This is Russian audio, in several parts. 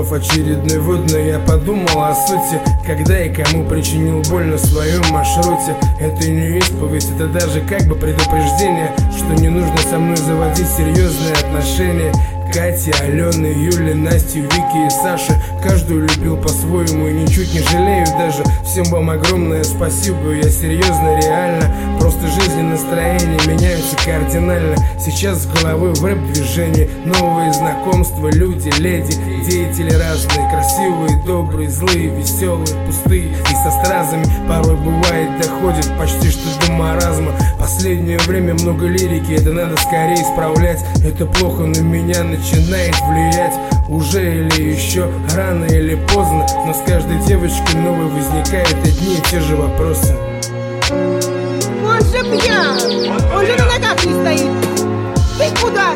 Взорвав очередной водный, я подумал о сути, когда и кому причинил боль на своем маршруте. Это не исповедь, это даже как бы предупреждение, что не нужно со мной заводить серьезные отношения. Катя, Алены, Юли, Настю, Вики и Саши, каждую любил по-своему и ничуть не жалею даже. Всем вам огромное спасибо, я серьезно, реально. Просто жизнь и настроение меняются кардинально. Сейчас с головой в рэп-движении, новые знакомства, люди, леди, деятели разные, красивые, добрые, злые, веселые, пустые и со стразами. Порой бывает доходит почти что до маразма. Последнее время много лирики, это надо скорее исправлять. Это плохо на меня начинает влиять. Уже или еще рано или поздно, но с каждой девочкой новой возникают одни и те же вопросы. Он же пьян, он же на ногах не стоит. Ты куда?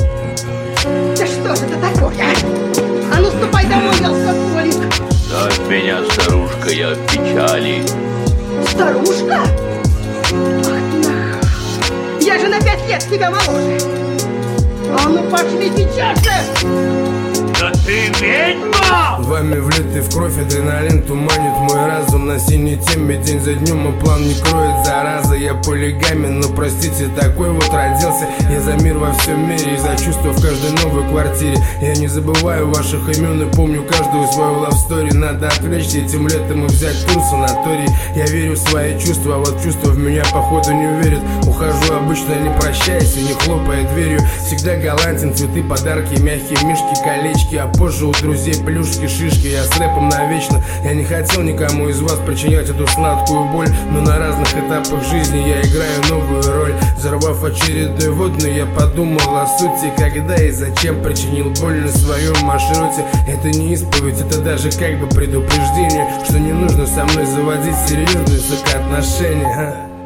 Да что же это такое, а? А ну ступай домой, алкоголик. Оставь меня, старушка, я в печали. Старушка? Ах ты нах. Я же на 5 лет тебя моложе. А ну пошли сейчас же! Да ты ведьма! Вами влитый в кровь адреналин туманит мой разум. На синей теме день за днем, и план не кроет зараза. Я полигамен, но простите, такой вот родился. Я за мир во всем мире и за чувства в каждой новой квартире. Я не забываю ваших имен и помню каждую свою лавстори. Надо отвлечься этим летом и взять тур в санаторий. Я верю в свои чувства, а вот чувства в меня походу не верят. Ухожу обычно не прощаясь и не хлопая дверью. Всегда галантен, цветы, подарки, мягкие мишки, колечки. А позже у друзей плюшки, шишки. Я с рэпом навечно. Я не хотел никому из вас причинять эту сладкую боль, но на разных этапах жизни я играю новую роль. Взорвав очередной водный, я подумал о сути, когда и зачем причинил боль на своем маршруте. Это не исповедь, это даже как бы предупреждение, что не нужно со мной заводить серьезные отношения.